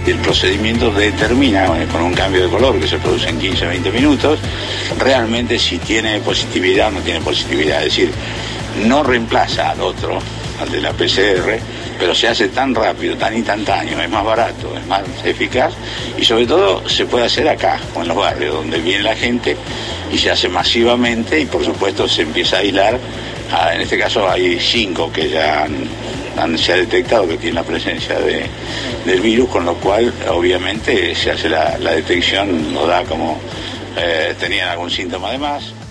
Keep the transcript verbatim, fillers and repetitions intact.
y el procedimiento determina, bueno, con un cambio de color que se produce en quince a veinte minutos, realmente si tiene positividad o no tiene positividad. Es decir, no reemplaza al otro, al de la P C R, pero se hace tan rápido, tan instantáneo, es más barato, es más eficaz y sobre todo se puede hacer acá, o en los barrios, donde viene la gente y se hace masivamente y por supuesto se empieza a aislar. En este caso hay cinco que ya han, han, se ha detectado que tienen la presencia de, del virus, con lo cual obviamente se hace la, la detección, lo da como eh, tenían algún síntoma de más.